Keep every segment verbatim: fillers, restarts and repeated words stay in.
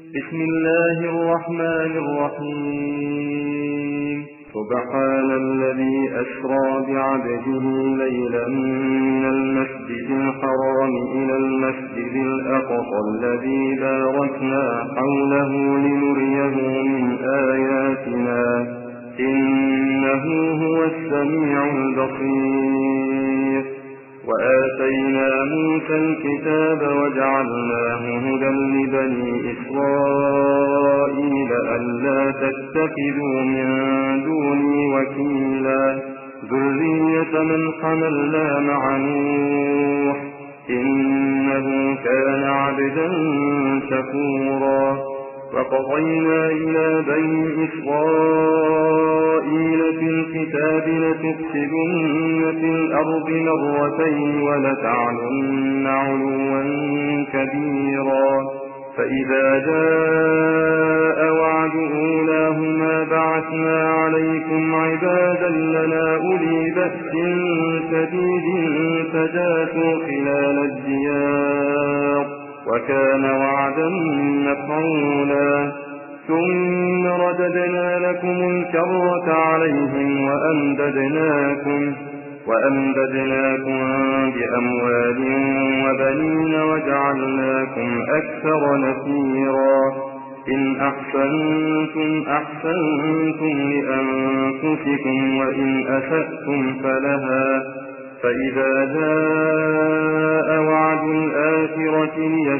بسم الله الرحمن الرحيم سبحان الذي أسرى بعبده ليلا من المسجد الحرام إلى المسجد الأقصى الذي باركنا حوله لنريه من آياتنا إنه هو السميع البصير وآتينا موسى الكتاب وجعلناه هدى لبني إسرائيل ألا تتخذوا من دوني وكيلا ذرية من حملنا مع نوح إنه كان عبدا شكورا وقضينا إلى بني إسرائيل في الكتاب لتفسدن في الأرض مرتين ولتعلن علوا كبيرا فإذا جاء وعد أولاهما بعثنا عليكم عبادا لنا أولي بأس شديد فجاسوا خلال الديار وكان وعدا مفعولا ثم رددنا لكم الكرة عليهم وأمددناكم وأمددناكم بأموال وبنين وجعلناكم أكثر نفيرا إن أحسنتم أحسنتم لأنفسكم وإن أسأتم فلها فإذا جاء وعد الآخرة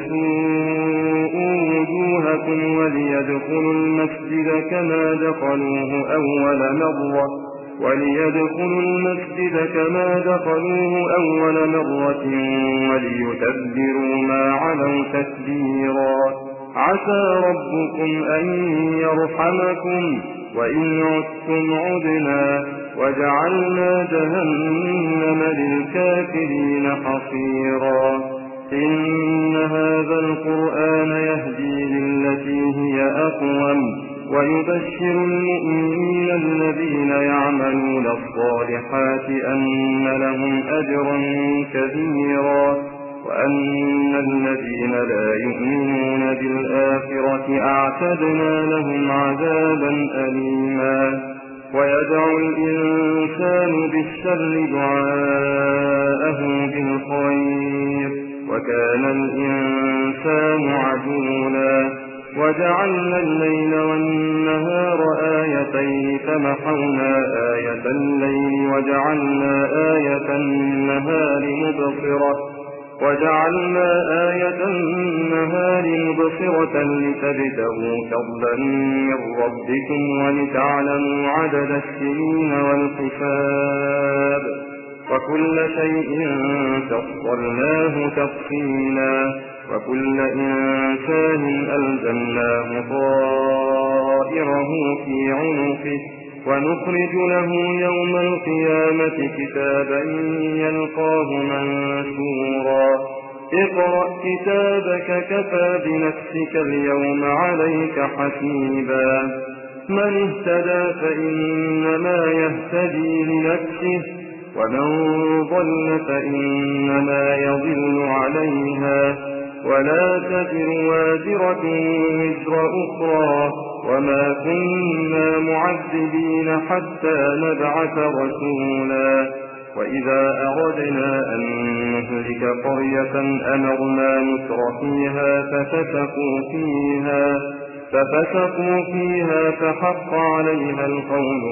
ليسوءوا وجوهكم وليدخلوا المسجد كما دخلوه أول مرة وليدخلوا المسجد كما دخلوه أول مرة وليتبروا ما علوا تتبيرا عسى ربكم أن يرحمكم وإن عدتم عدنا وجعلنا جهنم للكافرين حصيرا إن هذا القرآن يهدي للتي هي أقوم ويبشر المؤمنين الذين يعملون الصالحات أن لهم أجرا كبيرا وأن الذين لا يؤمنون بالآخرة أعتدنا لهم عذابا أليما ويدعو الإنسان بالشر دعاءه بالخير وكان الإنسان عجولا وجعلنا الليل والنهار آيتين فمحونا آية الليل وجعلنا آية النهار مبصرة وجعلنا آية النهار مبصرة لتبتغوا فضلا من ربكم ولتعلموا عدد السنين والحساب وكل شيء فصلناه تفصيلا وكل إنسان ألزمناه طائره في عنقه ونخرج له يوم القيامة كتابا يلقاه منشورا اقرأ كتابك كفى بنفسك اليوم عليك حسيبا من اهتدى فإنما يهتدي لنفسه ومن ضل فإنما يضل عليها ولا تزر وازرة وزر أخرى وما كنا معذبين حتى نبعث رسولا وإذا أردنا أن نهلك قرية أمرنا مترفيها ففسقوا فيها ففسقوا فيها فحق عليها القول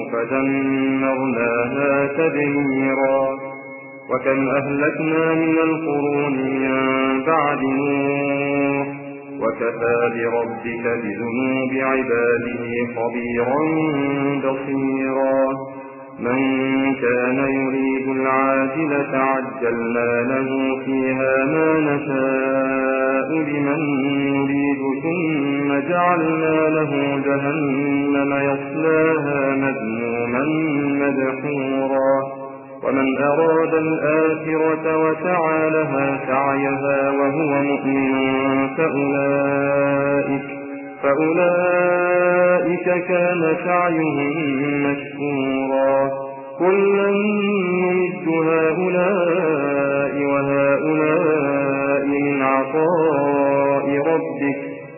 فدمرناها تدميرا وكم أهلكنا من القرون من بعد نوح وكفى بربك بذنوب عباده خبيرا بصيرا من كان يريد العاجلة عجلنا له فيها ما نشاء لمن نريد ثم جعلنا له جهنم يصلاها مذموما مدحورا ومن أراد الآخرة وسعى لها سعيها وهو مؤمن فأولئك, فأولئك كان سعيهم مشكورا كلا نمد هؤلاء وهؤلاء من عطاء ربك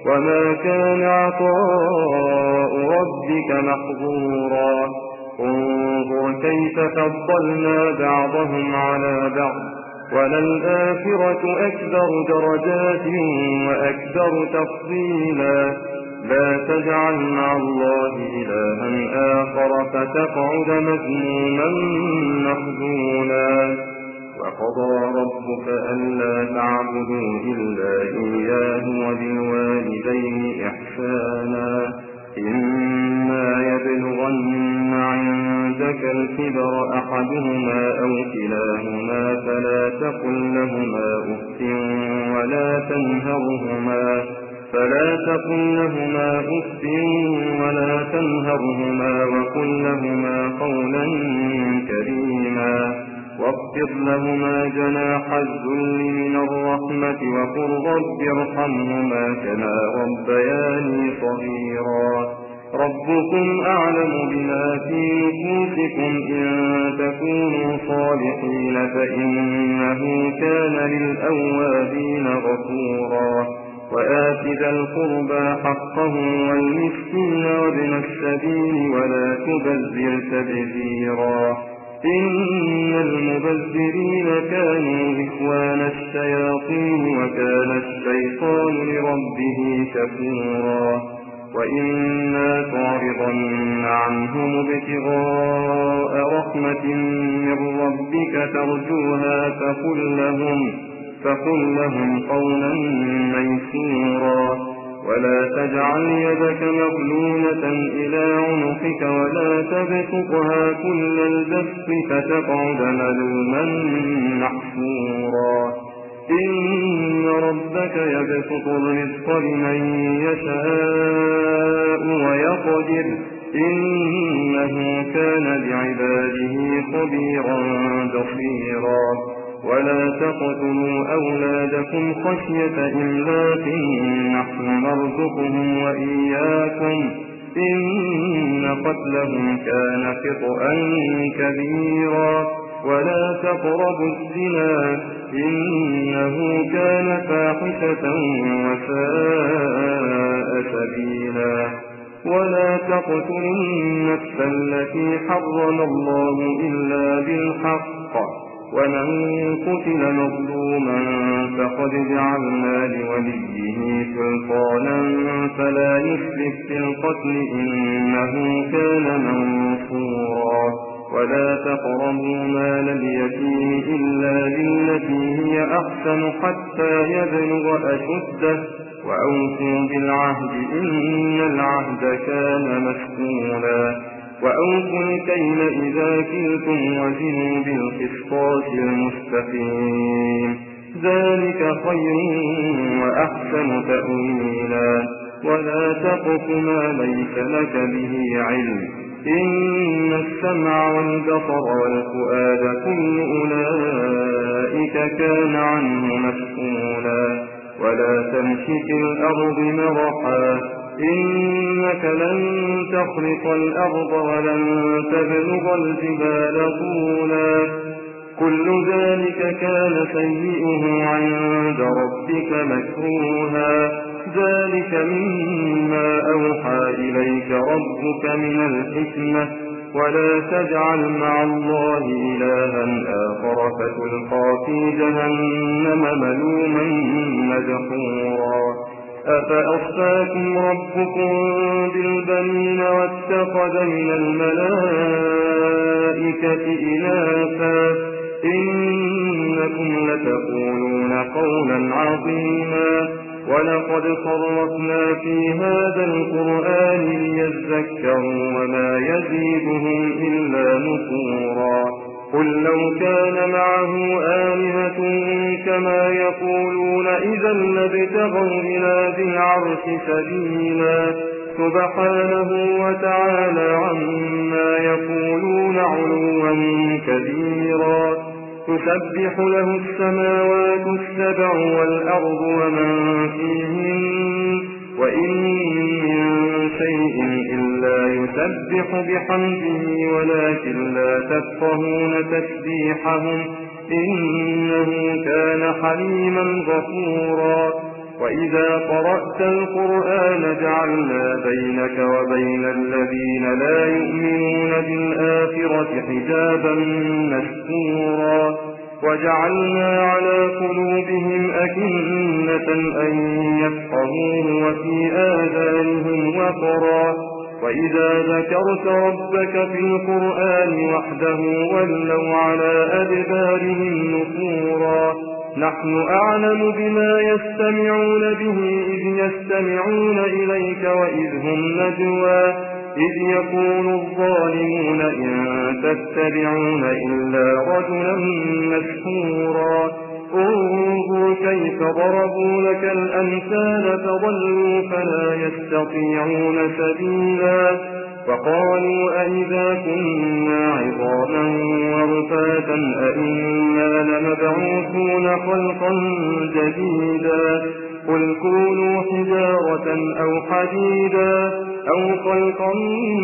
وما كان عطاء ربك محظورا انظر كيف فضلنا بعضهم على بعض وللآخرة أكبر درجات وأكبر تفضيلا لا تجعل مع الله إلها آخر فتقعد مذموما مخذولا وقضى ربك ألا تعبدوا إلا إياه وبالوالدين إحسانا إما يبلغن عندك الكبر أحدهما أو كلاهما فلا تقل لهما أف ولا تنهرهما فلا تقل لهما أف ولا تنهرهما وقل لهما قولا كريما واخفض لهما جناح الذل من الرحمة وقل رب ارحمهما كما ربياني صغيرا ربكم أعلم بما في نفوسكم إن تكونوا صالحين فإنه كان للأوابين غفورا وآت ذا القربى حقه والمسكين وابن السبيل ولا تبذر تبذيرا إن المبذرين كانوا إخوان الشياطين وكان الشيطان لربه كفورا وإما تعرضن عنهم ابتغاء رحمة من ربك ترجوها فقل لهم, فقل لهم قولا ميسورا ولا تجعل يدك مغلولة إلى عنقك ولا تبسطها كل البسط فتقعد ملوما محسورا إن ربك يبسط الرزق لمن يشاء ويقدر إنه كان بعباده خبيرا بصيرا ولا تقتلوا أولادكم خشية إملاق نحن نرزقهم وإياكم إن قتلهم كان خطأ كبيرا ولا تقربوا الزنا إنه كان فاحشة وساء سبيلا ولا تقتلوا النفس التي حرم الله إلا بالحق ومن قتل مظلوما فقد جعلنا لوليه سلطانا فلا يسرف في القتل إنه كان منصورا ولا تقربوا مال اليتيم إلا بالتي هي أحسن حتى يبلغ أشده وأوفوا بالعهد إن العهد كان مسؤولا وأوفوا الكيل إذا كلتم وزنوا بالقسطاس المستقيم ذلك خير وأحسن تأويلا ولا تقف ما ليس لك به علم إن السمع والبصر والفؤاد كل أولئك كان عنه مسؤولا ولا تمش في الأرض مرحا إنك لن تخرق الأرض ولن تبلغ الجبال طولا كل ذلك كان سيئه عند ربك مكروها ذلك مما أوحى إليك ربك من الحكمة ولا تجعل مع الله إلها آخر فتلقى في جهنم ملوما مدحورا أفأصفاكم ربكم بالبنين واتخذ من الملائكة إناثا إنكم لتقولون قولا عظيما ولقد صرفنا في هذا القرآن ليذكروا وما يزيدهم إلا نفورا قل لو كان معه آلهة كما يقولون إذا لابتغوا إلى ذي العرش سبيلا سبحانه وتعالى عما يقولون علوا كبيرا تسبح له السماوات السبع والأرض ومن فيهن وإن من شيء إلا يسبح بحمده ولكن لا تفقهون تسبيحهم إنه كان حليما غفورا وإذا قرأت القرآن جعلنا بينك وبين الذين لا يؤمنون بالآخرة حجابا مستورا وجعلنا على قلوبهم أكنة أن يفقهوه وفي آذانهم وقرا وإذا ذكرت ربك في القرآن وحده ولوا على أدبارهم نفورا نحن أعلم بما يستمعون به إذ يستمعون إليك وإذ هم نجوى إذ يقول الظالمون إن تتبعون إلا رجلا مسحورا انظر كيف ضربوا لك الأمثال فضلوا فلا يستطيعون سبيلا وقالوا أئذا كنا عظاما ورفاتا أئنا لمبعوثون خلقا جديدا قل كونوا حجارة أو حديدا أو خلقا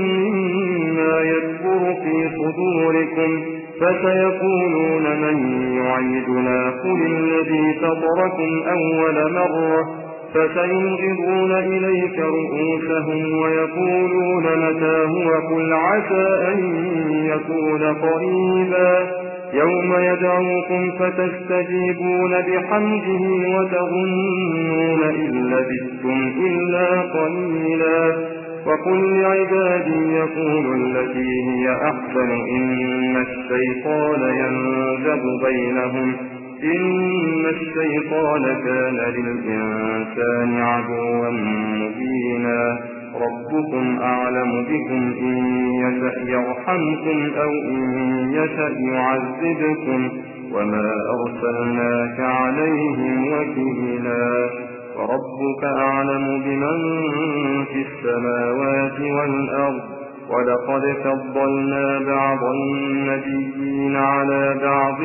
مما يكبر في صدوركم فسيقولون من يعيدنا قل الذي فطركم أول مرة فسينغضون إليك رؤوسهم ويقولون متى هو قل عسى أن يكون قريبا يوم يدعوكم فتستجيبون بحمده وتظنون إن لبثتم إلا قليلا وقل لعبادي يقولوا التي هي أحسن إن الشيطان ينزغ بينهم إن الشيطان كان للإنسان عدوا مبينا ربكم أعلم بكم إن يشأ يرحمكم أو إن يشأ يعذبكم وما أرسلناك عليهم وكيلا وربك أعلم بمن في السماوات والأرض ولقد فضلنا بعض النبيين على بعض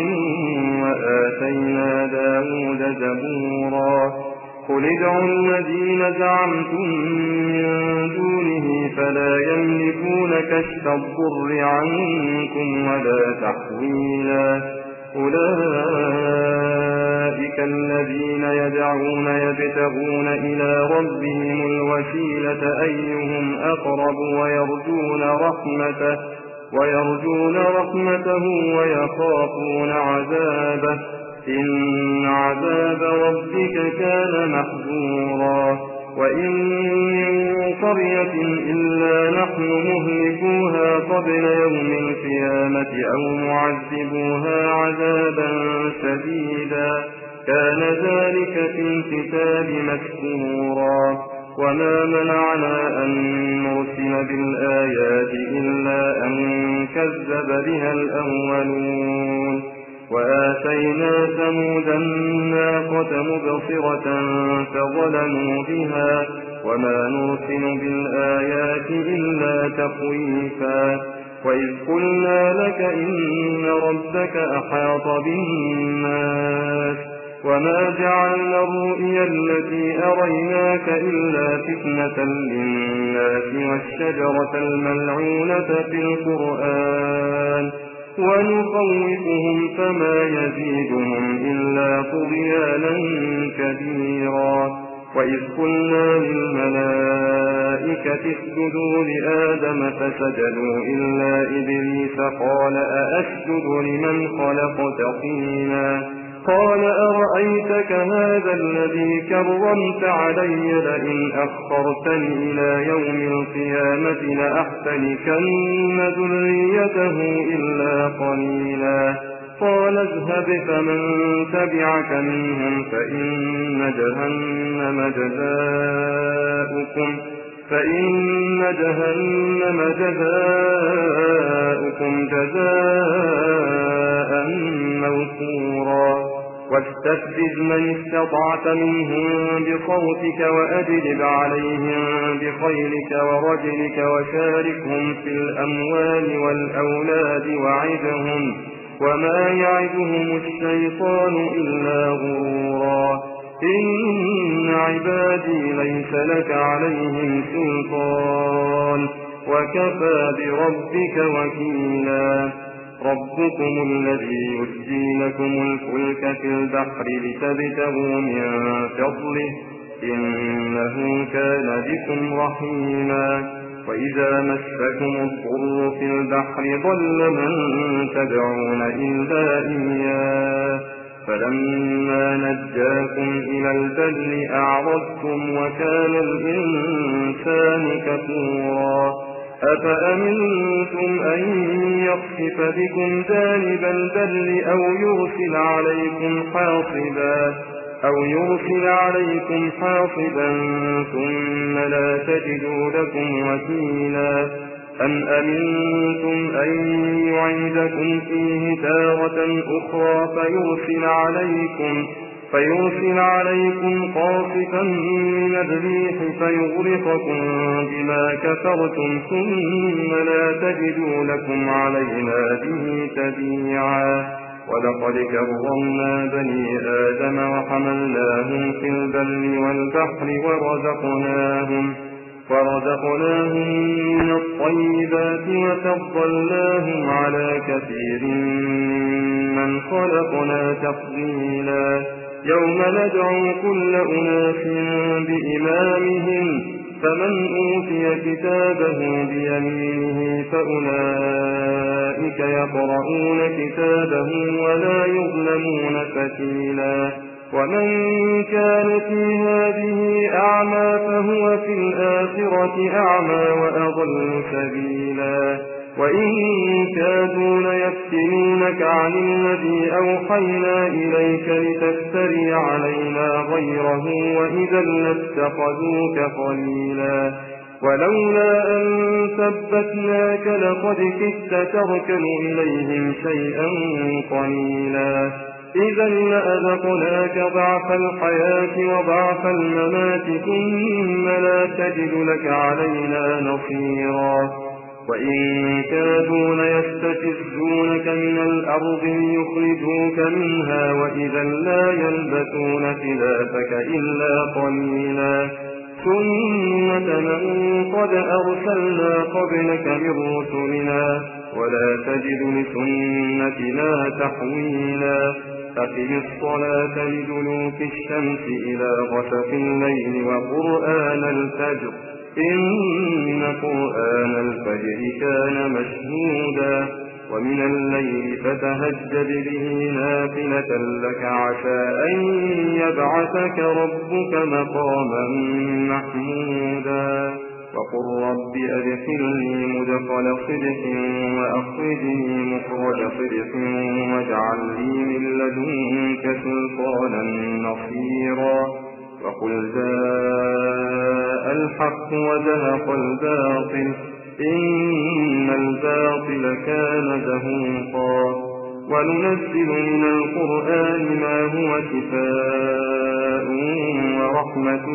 وآتينا داود زبورا قل ادعوا الذين زعمتم من دونه فلا يملكون كشف الضر عنكم ولا تحويلا أولئك الذين يدعون يبتغون إلى ربهم الوسيلة أيهم أقرب ويرجون رحمته ويرجون رحمته ويخافون عذابه إن عذاب ربك كان محذورا وإن من قرية إلا نحن مهلكوها قبل يوم القيامة أو معذبوها عذابا شديدا كان ذلك في الكتاب مسطورا وما منعنا أن نرسل بالآيات إلا أن كذب بها الأولون وآتينا ثمود الناقة مبصرة فظلموا بها وما نرسل بالآيات إلا تخويفا وإذ قلنا لك إن ربك أحاط بالناس وما جعلنا الرؤيا التي أريناك إلا فتنة للناس والشجرة الملعونة في القرآن ونخوفهم فما يزيدهم إلا طغيانا كبيرا وإذ قلنا للملائكة اسجدوا لآدم فسجدوا إلا إبليس قال أأسجد لمن خلقت طينا قال أرأيتك هذا الذي كرمت علي لئن أخرتني إلى يوم القيامة لأحتنكن ذريته إلا قليلا قال اذهب فمن تبعك منهم فإن جهنم جزاؤكم فإن جهنم جزاؤكم جزاء موفورا واستفزز من استطعت منهم بصوتك وأجلب عليهم بخيلك ورجلك وشاركهم في الأموال والأولاد وعدهم وما يعدهم الشيطان إلا غرورا إن عبادي ليس لك عليهم سلطان وكفى بربك وكيلا ربكم الذي يسجي لكم الفلك في البحر لتبتغوا من فضله إنه كان بكم رحيما. وإذا مسكم الضر في البحر ضل من تدعون إلا إياه فلما نجاكم إلى البر أعرضتم وكان الإنسان كفورا. أفأمنتم أن يخسف بكم جانب البر أو يرسل عليكم حاصبا أو يرسل عليكم حاصبا ثم لا تجدوا لكم وكيلا. أم أمنتم أن يعيدكم فيه تارة أخرى فيرسل عليكم فيرسل عليكم قاصفا من الريح فيغرقكم بما كفرتم ثم لا تجدوا لكم علينا به تبيعا. ولقد كرمنا بني آدم وحملناهم في البر والبحر ورزقناهم ورزقناهم من الطيبات وفضلناهم على كثير ممن خلقنا تفضيلا. يوم ندعو كل أناس بإمامهم فمن أوتي كتابه بيمينه فأولئك يقرؤون كتابهم ولا يظلمون فتيلا. ومن كان في هذه أعمى فهو في الآخرة أعمى وأضل سبيلا. وإن كادوا ليفتنونك عن الذي أوحينا إليك لتفتري علينا غيره وإذا لاتخذوك خليلا. ولولا أن ثبتناك لقد كدت تركن إليهم شيئا قليلا. إذا لأذقناك ضعف الحياة وضعف الممات ثم لا تجد لك علينا نصيرا. وإن كادوا ليستفزونك من الأرض ليخرجوك منها وإذا لا يلبثون خلافك إلا قليلا. سنة من قد أرسلنا قبلك من رسلنا ولا تجد لسنتنا تحويلا. أقم الصلاة لدلوك الشمس إلى غسق الليل وقرآن الفجر إن قرآن الفجر كان مشهودا. ومن الليل فتهجد به نافلة لك عسى أن يبعثك ربك مقاما محمودا. وقل رب أدخلني مدخل صدق وأخرجني مخرج صدق واجعل لي من لدنك سلطانا نصيرا. وقل جاء الحق وزهق الباطل إن الباطل كان زهوقا. وننزل من القرآن ما هو شفاء ورحمة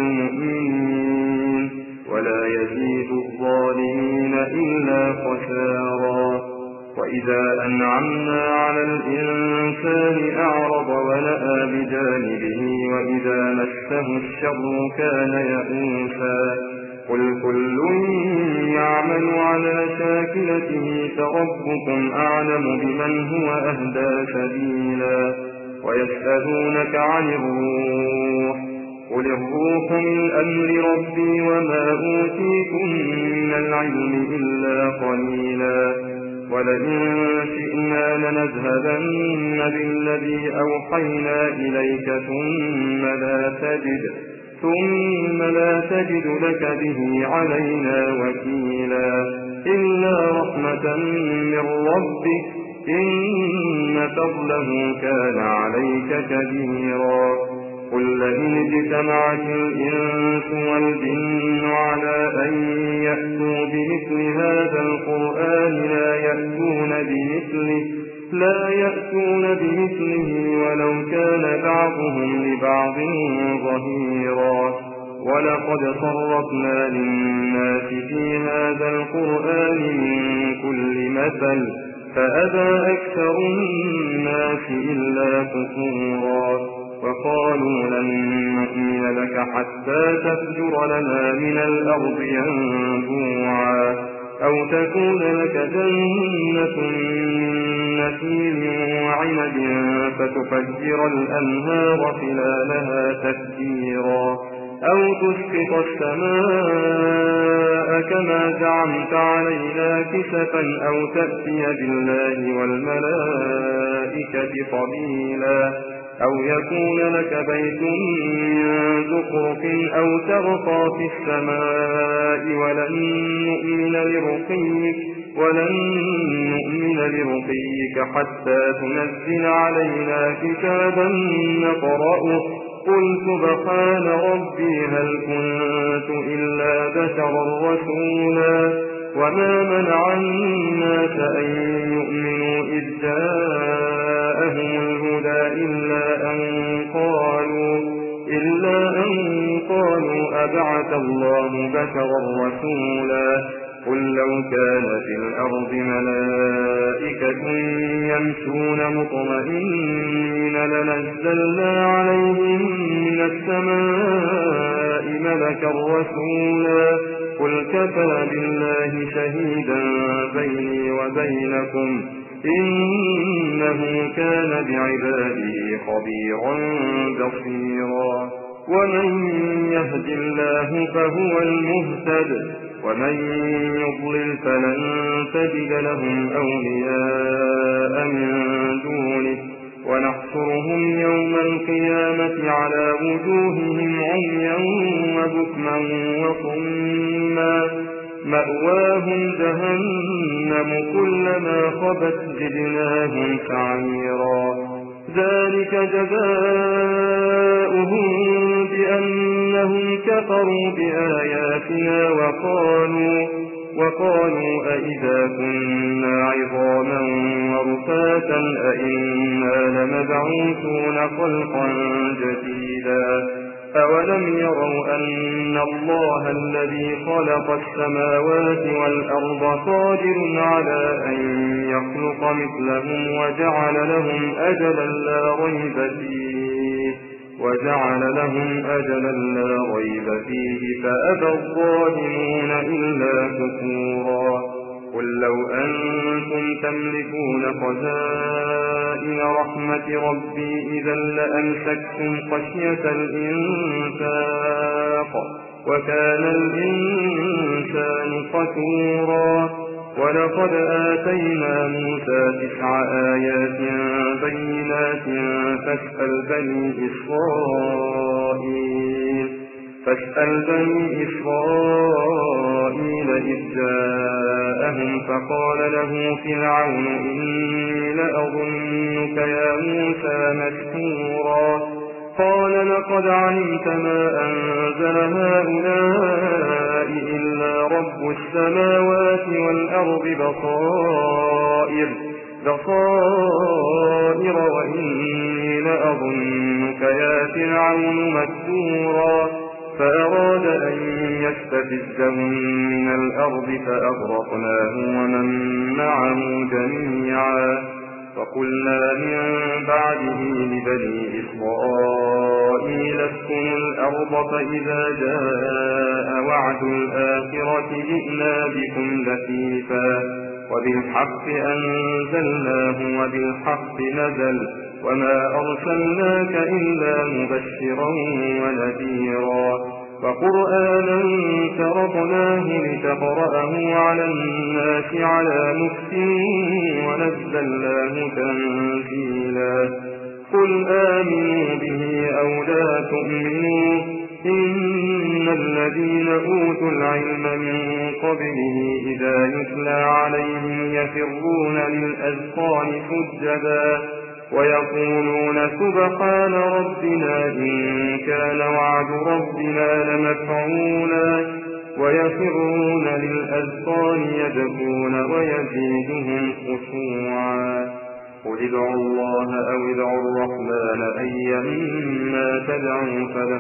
للمؤمنين ولا يزيد الظالمين إلا خسارا. وإذا أنعمنا على الإنسان أعرض ونأى بجانبه وإذا مسه الشر كان يئوسا. قل كل يعمل على شاكلته فربكم أعلم بمن هو أهدى سبيلا. ويسألونك عن الروح قل الروح من أمر ربي وما أوتيكم من العلم إلا قليلا. ولئن شئنا لنذهبن بالذي أوحينا إليك ثم لا تجد ثم لا تجد لك به علينا وكيلا. إلا رحمة من ربك إن فضله كان عليك كبيرا. قل لئن اجتمعت الإنس والجن على أن يأتوا بمثل هذا القرآن لا يأتون بمثله لا يأتون بمثله ولو كان بعضهم لبعض ظهيرا. ولقد صرفنا للناس في هذا القرآن من كل مثل فأبى أكثر الناس إلا كفورا. وقالوا لن نؤمن لك حتى تفجر لنا من الأرض ينبوعا أو تكون لك جنة من نخيل وعنب فتفجر الأنهار خلالها تفجيرا. أو تسقط السماء كما زعمت علينا كسفا أو تأتي بالله والملائكة قبيلا أو يكون لك بيت من زخرف أو ترقى في السماء ولن نؤمن لرقيك ولن نؤمن لرقيك حتى تنزل علينا كتابا نقرأه قل سبحان ربي هل كنت إلا بشرا رسولا وما منع الناس أن يؤمنوا إذ جاءهم الهدى إلا أن قالوا إلا أن قالوا أبعث الله بشرا رسولا قل لو كان في الأرض ملائكة يمشون مطمئنين لنزلنا عليهم من السماء ملكا رسولا قل كفى بالله شهيدا بيني وبينكم إنه كان بعباده خبيرا بصيرا ومن يهد الله فهو المهتد ومن يضلل فلن تجد لهم أولياء من دونه ونحشرهم يوم القيامة على وجوههم عميا وبكما وصما مأواهم جهنم كلما خبت زدناهم سعيرا ذلك جزاؤهم بأنهم كفروا بآياتنا وقالوا وقالوا أئذا كنا عظاما ورفاتا أئنا لمبعوثون خلقا جديدا أولم يروا أن الله الذي خلق السماوات والأرض قادر على أن يخلق مثلهم وجعل لهم أجلا لا ريب فيه وجعل لهم أجلا لا ريب فيه فأبى الظالمون إلا كفورا قل لو أنتم تملكون خزائن رحمة ربي إذا لأمسكتم خشية الإنفاق وكان الإنسان قتورا ولقد آتينا موسى تسع آيات بينات فاسأل بني إسرائيل فاسأل بني إسرائيل إذ جاءهم فقال له فرعون إني لأظنك يا موسى مسحورا قال لقد علمت ما أنزل هؤلاء إلا رب السماوات والأرض بصائر بصائر وإني لأظنك يا فرعون مكبورا فأراد أن يستفزهم من الأرض فأغرقناه ومن معه جميعا فقلنا من بعده لبني إسرائيل اسكنوا الأرض فإذا جاء وعد الآخرة جئنا بكم لفيفا وبالحق أنزلناه وبالحق نزل وما أرسلناك إلا مبشرا ونذيرا وقرآنا فرقناه لتقرأه على الناس على مكث ونزلناه تنزيلا قل آمنوا به أو لا تؤمنوا إن الذين أوتوا العلم من قبله إذا يتلى عليهم يفرون للأذقان سجدا ويقولون سبحان ربنا إن كان وعد ربنا لمفعولا ويفرون للأذقان يبكون ويزيدهم خشوعا قل ادعوا الله أو ادعوا الرحمن أيما تدعوا فله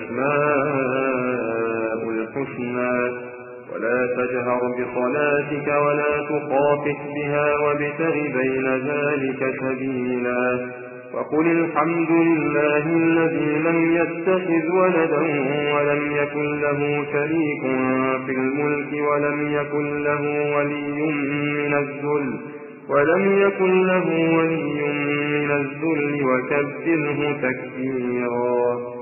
الأسماء الحسنى ولا تجهر بصلاتك ولا تخافت بها وابتغ بين ذلك سبيلا وقل الحمد لله الذي لم يتخذ ولدا ولم يكن له شريك في الملك ولم يكن له ولي من الذل ولم يكن له ولي من الذل وكبره تكبيرا